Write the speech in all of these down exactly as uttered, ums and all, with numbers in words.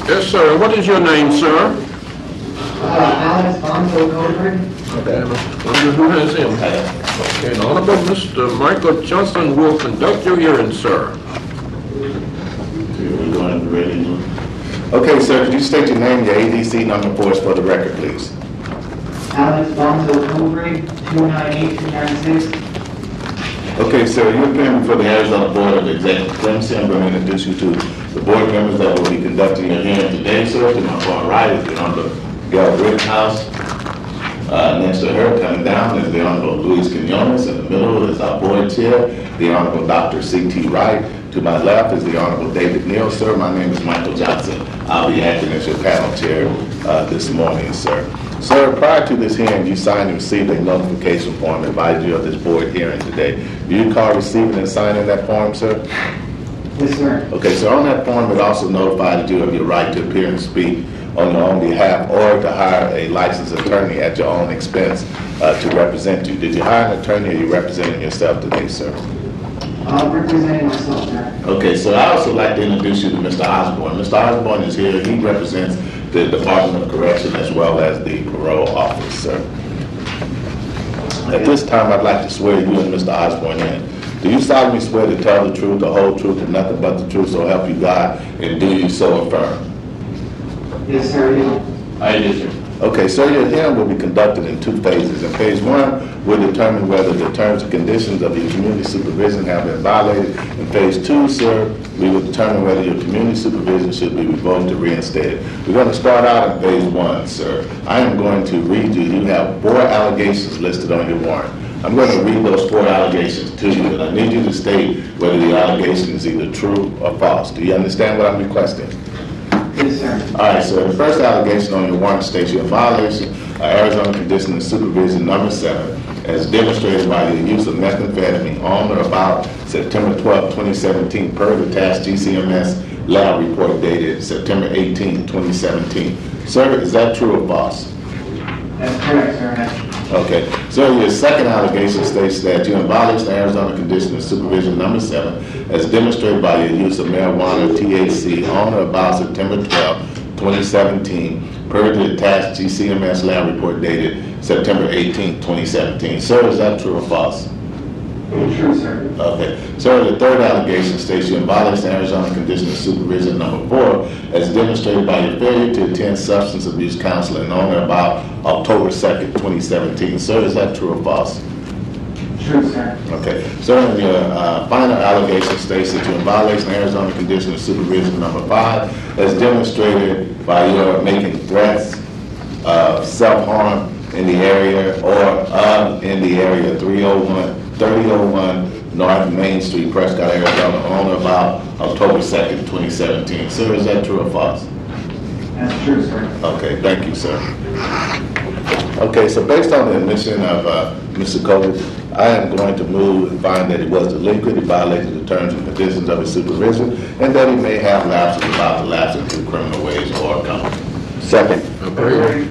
Yes, sir. What is your name, sir? Uh, Alex Bonzo Goldberg. Okay. Wonder who has him. Okay. The Honorable Mister Michael Johnson will conduct your hearing, sir. We're going to ready. Okay, sir, could you state your name, your A D C number for us for the record, please? Alex Bonzo Goldberg, two nine eight two nine six. Okay, sir, you're appearing before the Arizona Board of Executive Clemency. I'm going to introduce you to the board members that will be conducting your hearing today, sir. To my far right is the Honorable Gail Rittenhouse. Uh, next to her, coming down, is the Honorable Luis Quinones. In the middle is our board chair, the Honorable Doctor C T Wright. To my left is the Honorable David Neal, sir. My name is Michael Johnson. I'll be acting as your panel chair uh, this morning, sir. Sir, prior to this hearing, you signed and received a notification form advising you of this board hearing today. Do you recall receiving and signing that form, sir? Yes, sir. Okay, so on that form, it also notified you of your right to appear and speak on your own behalf or to hire a licensed attorney at your own expense uh, to represent you. Did you hire an attorney or are you representing yourself today, sir? I'm representing myself, sir. Okay, so I also like to introduce you to Mister Osborne. Mister Osborne is here. He represents the Department of Correction as well as the parole office, sir. At this time, I'd like to swear you and Mister Osborne in. Do you solemnly swear to tell the truth, the whole truth, and nothing but the truth, so help you God, and do you so affirm? Yes, sir, I do. I do, sir. Okay, so your hearing will be conducted in two phases. In phase one, we'll determine whether the terms and conditions of your community supervision have been violated. In phase two, sir, we will determine whether your community supervision should be revoked or reinstated. We're going to start out in phase one, sir. I am going to read you. You have four allegations listed on your warrant. I'm going to read those four allegations to you, and I need you to state whether the allegation is either true or false. Do you understand what I'm requesting? Yes, sir. All right, so the first allegation on your warrant states you're in violation of Arizona Condition of Supervision number seven, as demonstrated by your use of methamphetamine on or about September twelfth, twenty seventeen, per the attached G C M S lab report dated September eighteenth, twenty seventeen. Sir, is that true or false? That's correct, sir. Okay, so your second allegation states that you're in violation of Arizona Condition of Supervision number seven, as demonstrated by your use of marijuana T H C on or about September twelfth, twenty seventeen, per the attached G C M S lab report dated September eighteenth, twenty seventeen. Sir, is that true or false? True, sir. Okay. Sir, the third allegation states you're in violation of Arizona Condition of Supervision number four, as demonstrated by your failure to attend substance abuse counseling on or about October second, twenty seventeen. Sir, is that true or false? True, sir. Okay. Sir, your uh, final allegation states that you're in violation of Arizona Condition of Supervision number five, as demonstrated by your making threats of self-harm in the area or of in the area three oh one, thirty oh one North Main Street, Prescott, Arizona, on or about October second, twenty seventeen. Sir, is that true or false? That's true, sir. Okay, thank you, sir. Okay, so based on the admission of uh, Mister Coley, I am going to move and find that he was delinquent, he violated the terms and conditions of his supervision, and that he may have lapses about to lapse into criminal ways or conduct. Second. Okay.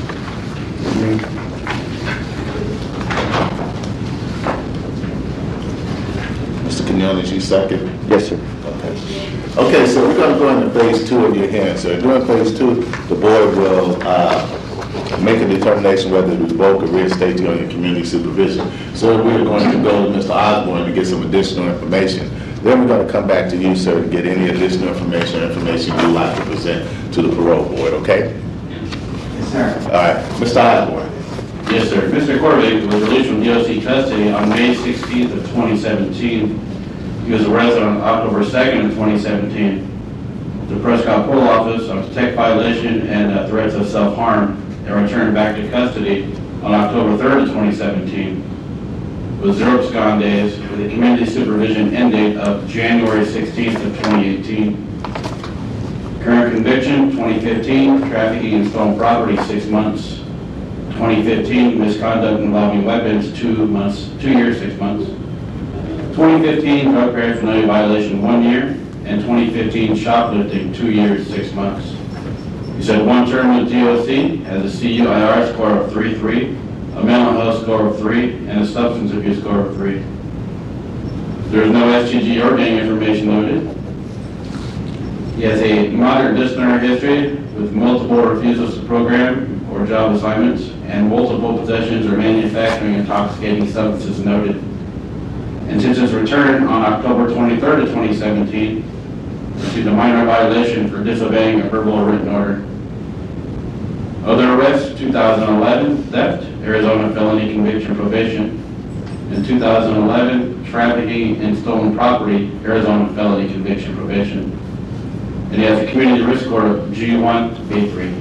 Mister Quinones, you second? Yes, sir. Okay. Okay, so we're going to go into phase two of your hearing, sir. During phase two, the board will uh, make a determination whether to revoke or reinstate you on your community supervision. So we're going to go to Mister Osborne to get some additional information. Then we're going to come back to you, sir, to get any additional information or information you'd like to present to the parole board, okay? Yes, sir. All right, Mister Osborne. Yes, sir. Mister Corley was released from D O C custody on May sixteenth of twenty seventeen. He was arrested on October second of twenty seventeen. The Prescott Parole Office on detect violation and uh, threats of self-harm, and returned back to custody on October third of twenty seventeen with zero abscond days with a community supervision end date of January sixteenth of twenty eighteen. Current conviction, twenty fifteen, trafficking in stolen property, six months. twenty fifteen, misconduct involving weapons, two months, two years, six months. twenty fifteen, drug paraphernalia violation, one year. And twenty fifteen, shoplifting, two years, six months. He said one term with D O C, has a C U I R score of three three, a mental health score of three, and a substance abuse score of three. There is no S T G or gang information noted. He has a moderate disciplinary history with multiple refusals to program or job assignments and multiple possessions or manufacturing intoxicating substances noted. And since his return on October twenty-third of twenty seventeen, received a minor violation for disobeying a verbal or written order. Other arrests, two thousand eleven, theft, Arizona felony conviction probation. In two thousand eleven, trafficking and stolen property, Arizona felony conviction probation. And he has a community risk score of G one, B three.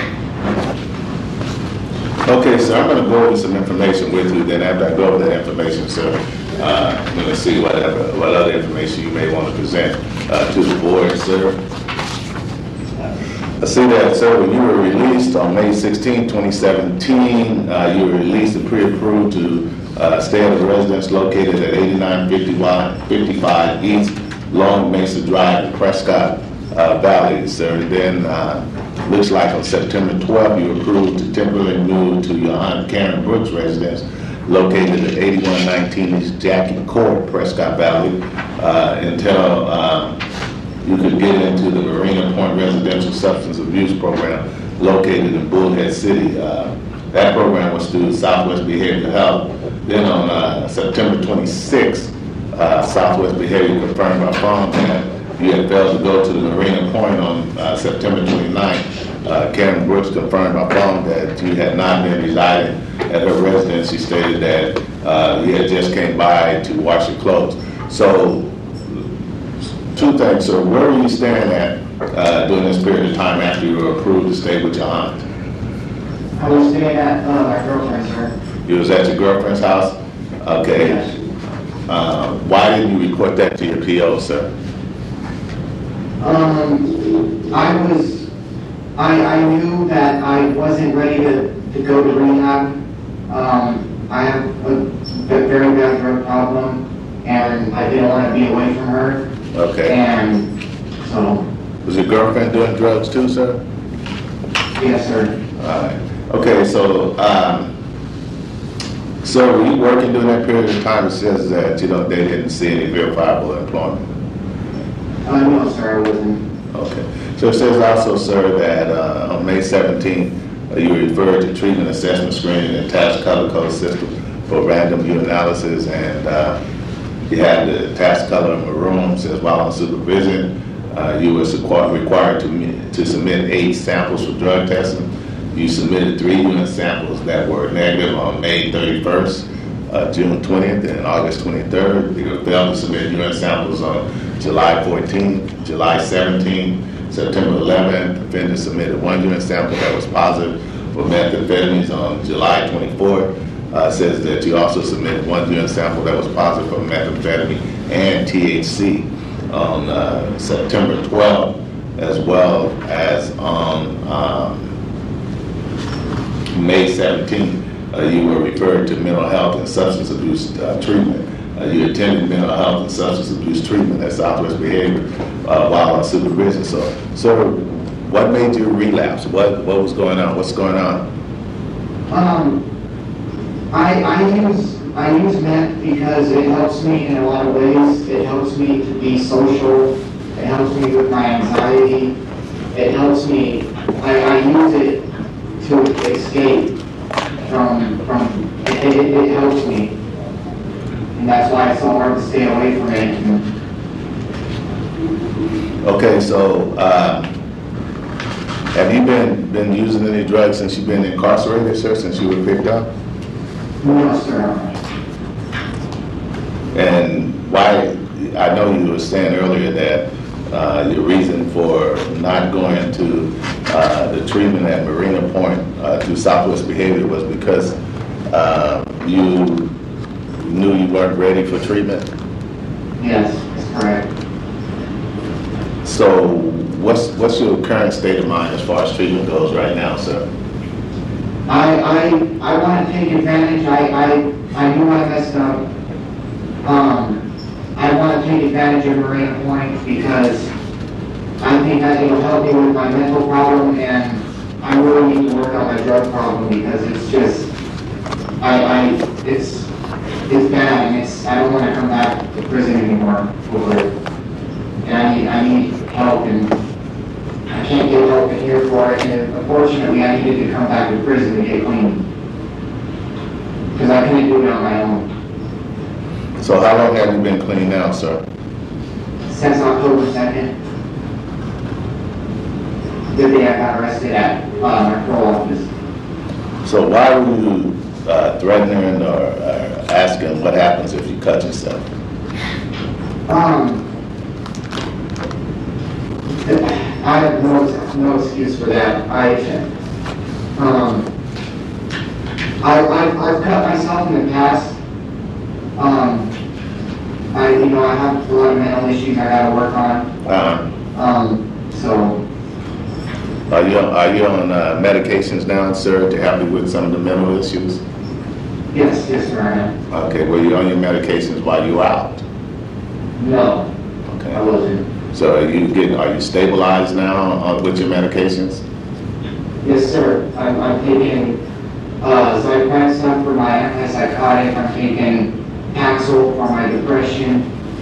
Okay, so I'm going to go over some information with you. Then after I go over that information, sir, uh, I'm going to see whatever, what other information you may want to present uh, to the board, sir. I see that, sir, when you were released on May sixteenth, twenty seventeen, uh, you were released and pre-approved to uh, stay at a residence located at eighty-nine fifty-five East Long Mesa Drive in Prescott uh, Valley, sir. And then, uh, looks like on September twelfth, you were approved to temporarily move to your Aunt Karen Brooks residence located at eighty-one nineteen East Jackie Court, Prescott Valley, uh, until uh, you could get into the Marina Point Residential Substance Abuse Program located in Bullhead City. Uh, that program was through Southwest Behavioral Health. Then on uh, September twenty-sixth, uh, Southwest Behavior confirmed by phone that you had failed to go to the Marina Point on uh, September twenty-ninth. Uh, Karen Brooks confirmed by phone that you had not been residing at her residence. She stated that uh, you had just came by to wash your clothes. So, two things, sir. Where were you staying at uh, during this period of time after you were approved to stay with your aunt? I was staying at uh, my girlfriend's, sir. You was at your girlfriend's house? Okay. Yes. Uh, why didn't you report that to your P O, sir? Um, I was, I, I knew that I wasn't ready to, to go to rehab. Um, I have a very bad drug problem, and I didn't want to be away from her. Okay. And so, Was your girlfriend doing drugs too, sir? yes, sir. All right. Okay, so, um, so were you working during that period of time? It says that, you know, they didn't see any verifiable employment. Uh, no, sir, I wasn't. Okay. So it says also, sir, that uh, on May seventeenth, uh, you were referred to treatment assessment screening and task color code system for random urinalysis, and uh, you had the task color maroon. Says while on supervision, uh, you were required to, me- to submit eight samples for drug testing. You submitted three unit samples that were negative on May thirty-first, uh, June twentieth, and August twenty-third. You failed to submit unit samples on July fourteenth, July seventeenth, September eleventh. Offender submitted one unit sample that was positive for methamphetamines on July twenty-fourth. Uh, says that you also submitted one unit sample that was positive for methamphetamine and T H C on uh, September twelfth, as well as on um, May seventeenth, uh, you were referred to mental health and substance abuse uh, treatment. Uh, you attended mental health and substance abuse treatment at Southwest Behavior uh, while on supervision. So, so what made you relapse? What what was going on? What's going on? Um, I, I use, I use meth because it helps me in a lot of ways. It helps me to be social. It helps me with my anxiety. It helps me, I, I use it to escape from, from it, it, it helps me. And that's why it's so hard to stay away from it. And Okay, so um, have you been been using any drugs since you've been incarcerated, sir? Since you were picked up? no, sir. And why? I know you were saying earlier that uh, your reason for not going to uh, the treatment at Marina Point uh, through Southwest Behavior was because uh, you knew you weren't ready for treatment. Yes, that's correct. So, what's what's your current state of mind as far as treatment goes right now, sir? I, I, I want to take advantage. I, I, I knew I messed up. Um, I want to take advantage of Marina Point because I think that it'll help me with my mental problem, and I really need to work on my drug problem because it's just, I, I, it's, it's bad, and it's, I don't want to come back to prison anymore over it. And I need, I need help, and for it, and unfortunately, I needed to come back to prison to get clean. Because I couldn't do it on my own. So how long have you been clean now, sir? Since October second, the day I got arrested at uh, my parole office. So why were you uh, threatening or uh, asking what happens if you cut yourself? Um, I have no, no excuse for that. I, um, I, I've, I've cut myself in the past. Um, I, you know, I have a lot of mental issues I gotta work on. Uh, Um, so, are you are you on uh, medications now, sir, to help you with some of the mental issues? yes, yes, sir, I am. Okay, were you on your medications while you were out? No, I Okay. wasn't. So are you getting, are you stabilized now uh, with your medications? Yes, sir. I'm, I'm taking, uh, Zyprexa for my antipsychotic. I'm taking Paxil for my depression.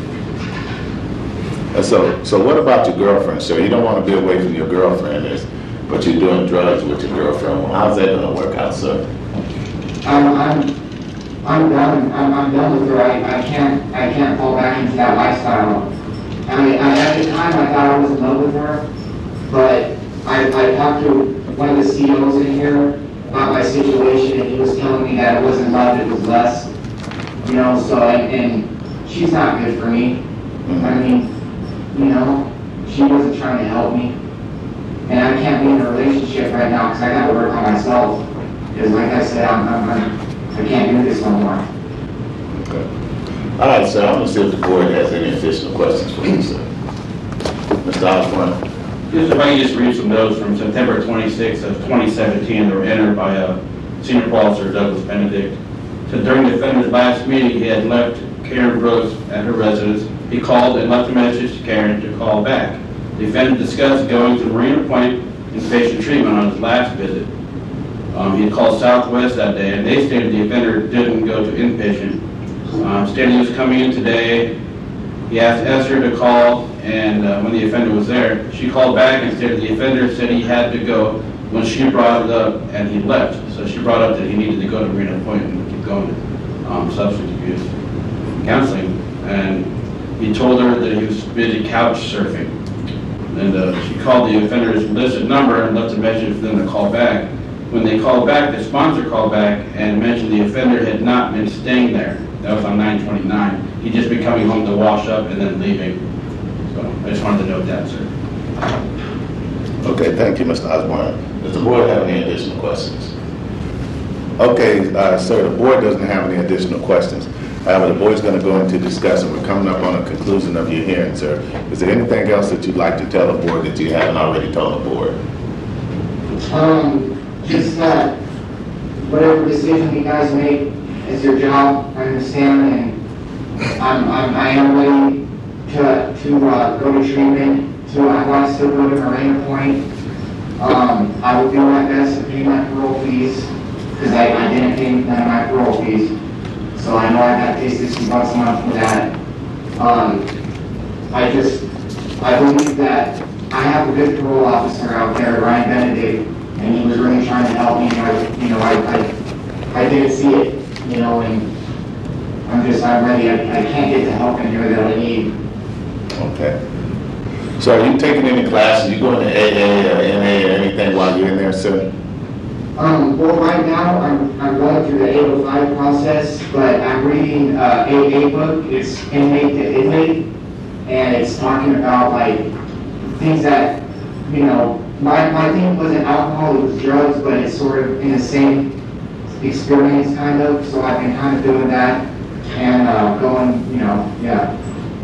Uh, So, so what about your girlfriend, sir? You don't want to be away from your girlfriend, is, but you're doing drugs with your girlfriend. Well, how's that going to work out, sir? I'm, I'm, I'm done. I'm, I'm done with her. I, I can't, I can't fall back into that lifestyle. I mean, I, at the time, I thought I was in love with her, but I, I talked to one of the C E Os in here about my situation, and he was telling me that it wasn't love, it was lust. You know, so, and, and she's not good for me. I mean, you know, she wasn't trying to help me. And I can't be in a relationship right now because I got to work on myself. Because like I said, I'm, I'm, I'm, I can't do this no more. Okay. All right, sir, I'm going to see if the board has any additional questions for you, sir. Mister Osborne? Just if I can just read some notes from September twenty-sixth of twenty seventeen that were entered by uh, Senior Parole Officer Douglas Benedict. So during the defendant's last meeting, he had left Karen Brooks at her residence. He called and left a message to Karen to call back. The defendant discussed going to Marina Point inpatient treatment on his last visit. Um, he had called Southwest that day, and they stated the offender didn't go to inpatient. Um, stated he was coming in today. He asked Esther to call, and uh, when the offender was there, she called back and stated the offender said he had to go when she brought it up, and he left. So she brought up that he needed to go to Marina Point and keep going to um, substance abuse counseling. And he told her that he was busy couch surfing. And uh, she called the offender's listed number and left a message for them to call back. When they called back, the sponsor called back and mentioned the offender had not been staying there. That was on nine twenty-nine. He'd just been coming home to wash up and then leaving. So I just wanted to note that, sir. Okay, thank you, Mister Osborne. Does the board have any additional questions? Okay, uh, sir, the board doesn't have any additional questions. However, the board's going to go into discussion. We're coming up on a conclusion of your hearing, sir. Is there anything else that you'd like to tell the board that you haven't already told the board? Um, just that whatever decision you guys make is your job, I understand, and I'm, I'm, I am ready to, to, uh, go to treatment, to, I want to still go to Marina Point. Um, I will do my best to pay my parole fees, because I, I didn't pay none of my parole fees. So I know I got to pay sixty bucks a month for that. Um, I just, I believe that I have a good parole officer out there, Ryan Benedict, and he was really trying to help me. I, you know, I, I, I didn't see it, you know, and I'm just, I'm ready. I, I can't get the help in here that I need. Okay. So are you taking any classes? You going to A A or N A or anything while you're in there, sir? Um, well, right now, I'm, I'm going through the eight oh five process, but I'm reading, uh, A A book. It's inmate to inmate, and it's talking about, like, things that, you know, my, my thing wasn't alcohol, it was drugs, but it's sort of in the same experience, kind of, so I've been kind of doing that, and, uh, going, you know, yeah.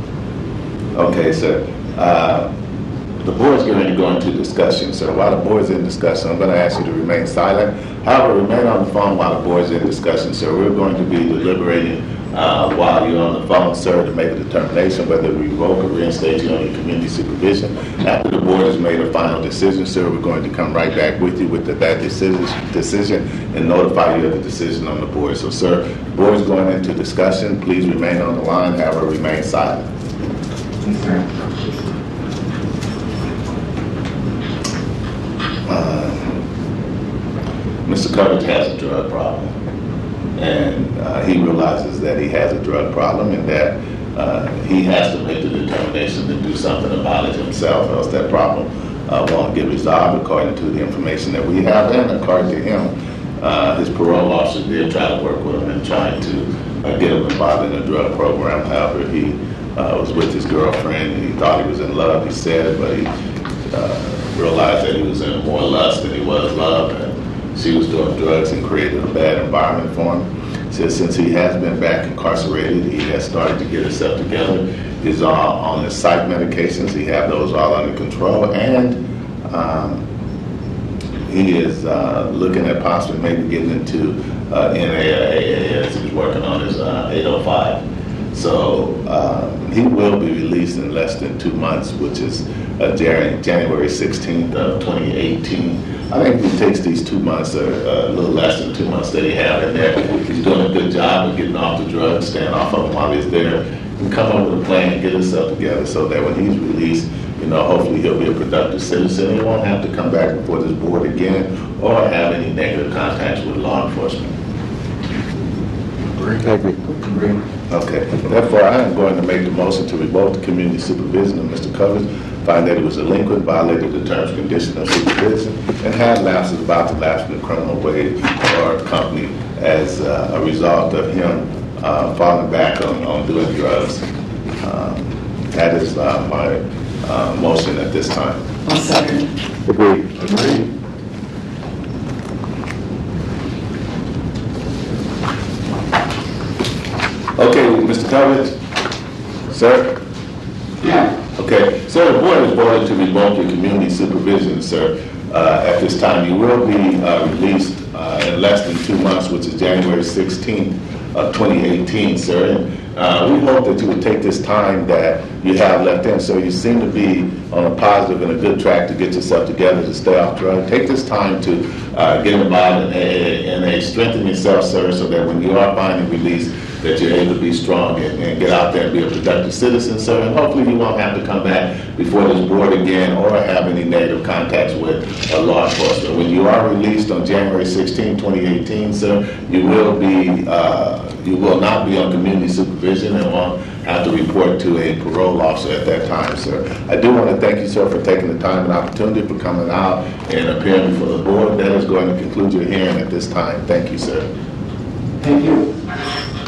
Okay, sir. Uh, The board's going to go into discussion, so while the board's in discussion, I'm going to ask you to remain silent. However, remain on the phone while the board's in discussion, sir. We're going to be deliberating uh, while you're on the phone, sir, to make a determination whether to revoke or reinstate you on your community supervision. After the board has made a final decision, sir, we're going to come right back with you with the, that decision, decision and notify you of the decision on the board. So, sir, the board's going into discussion. Please remain on the line. However, remain silent. Yes, sir. uh, Mister Covers has a drug problem, and uh, he realizes that he has a drug problem and that uh, he has to make the determination to do something about it himself, or else that problem uh, won't get resolved according to the information that we have. And according to him, uh, his parole officer did try to work with him and trying to uh, get him involved in a drug program. However, he uh, was with his girlfriend, and he thought he was in love, he said, but he uh, realized that he was in more lust than he was love, and she was doing drugs and created a bad environment for him. So since he has been back incarcerated, he has started to get himself together. He's all on his psych medications. He has those all under control, and um, he is uh, looking at possibly maybe getting into uh, N A or A A as he's working on his uh, eight oh five. So um, he will be released in less than two months, which is uh, January sixteenth of twenty eighteen. I think if he takes these two months, or uh, a little less than two months that he had in there, he's doing a good job of getting off the drugs, staying off of them while he's there, and come up with a plan and get himself together so that when he's released, you know, hopefully he'll be a productive citizen. He won't have to come back before this board again or have any negative contacts with law enforcement. Thank you. Okay, therefore, I am going to make the motion to revoke the community supervision of Mister Covers, find that he was delinquent, violated the terms and conditions of supervision, and had lapses about to lapse in the criminal way or company as uh, a result of him uh, falling back on, on doing drugs. Um, that is uh, my uh, motion at this time. One second. Agreed. Agreed. Okay, Mister Covers, sir. Yeah. Okay, sir, the board has voted to revoke your community supervision, sir. Uh, at this time, you will be uh, released uh, in less than two months, which is January sixteenth of twenty eighteen, sir. And uh, we hope that you would take this time that you have left in. So you seem to be on a positive and a good track to get yourself together to stay off drugs. Take this time to uh, get involved in a, in a strengthen yourself, sir, so that when you are finally released, that you're able to be strong and, and get out there and be a productive citizen, sir. And hopefully you won't have to come back before this board again or have any negative contacts with uh, law enforcement. When you are released on January sixteenth, twenty eighteen, sir, you will be, uh, you will not be on community supervision and won't have to report to a parole officer at that time, sir. I do want to thank you, sir, for taking the time and opportunity for coming out and appearing before the board. That is going to conclude your hearing at this time. Thank you, sir. Thank you.